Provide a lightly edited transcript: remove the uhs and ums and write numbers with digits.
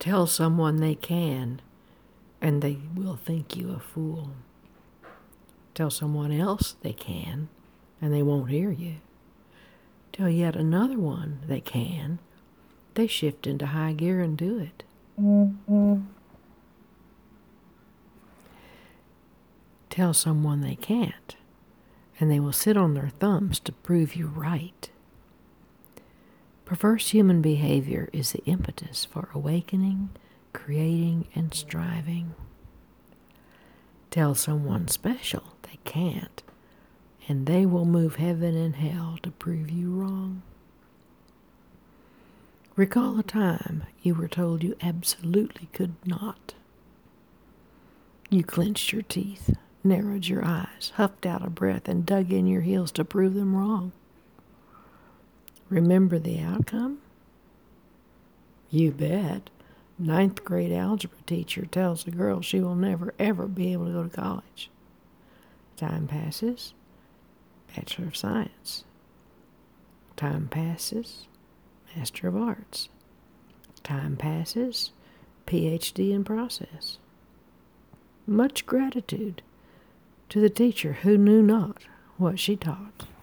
Tell someone they can, and they will think you a fool. Tell someone else they can, and they won't hear you. Tell yet another one they can, they shift into high gear and do it. Tell someone they can't, and they will sit on their thumbs to prove you right. Perverse human behavior is the impetus for awakening, creating, and striving. Tell someone special they can't, and they will move heaven and hell to prove you wrong. Recall a time you were told you absolutely could not. You clenched your teeth, narrowed your eyes, huffed out a breath, and dug in your heels to prove them wrong. Remember the outcome? You bet. 9th grade algebra teacher tells a girl she will never, ever be able to go to college. Time passes. Bachelor of Science. Time passes. Master of Arts. Time passes. PhD in process. Much gratitude to the teacher who knew not what she taught.